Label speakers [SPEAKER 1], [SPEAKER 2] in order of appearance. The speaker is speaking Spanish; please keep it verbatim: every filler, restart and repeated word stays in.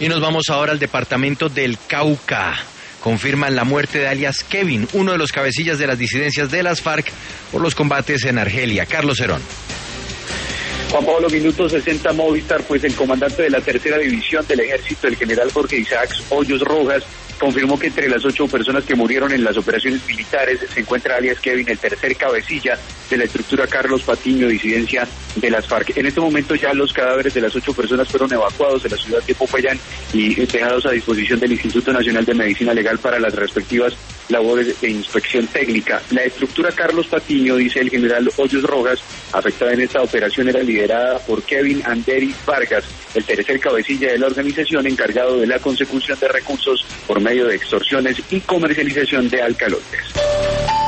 [SPEAKER 1] Y nos vamos ahora al departamento del Cauca. Confirman la muerte de alias Kevin, uno de los cabecillas de las disidencias de las FARC por los combates en Argelia. Carlos Herón.
[SPEAKER 2] Juan Pablo, minuto sesenta Movistar, pues el comandante de la tercera división del ejército, el general Jorge Isaacs Hoyos Rojas, confirmó que entre las ocho personas que murieron en las operaciones militares se encuentra alias Kevin, el tercer cabecilla de la estructura Carlos Patiño, disidencia de las FARC. En este momento ya los cadáveres de las ocho personas fueron evacuados de la ciudad de Popayán y dejados a disposición del Instituto Nacional de Medicina Legal para las respectivas labores de inspección técnica. La estructura Carlos Patiño, dice el general Hoyos Rojas, afectada en esta operación, era liderada por Kevin Anderi Vargas, el tercer cabecilla de la organización encargado de la consecución de recursos por medio de extorsiones y comercialización de alcaloides.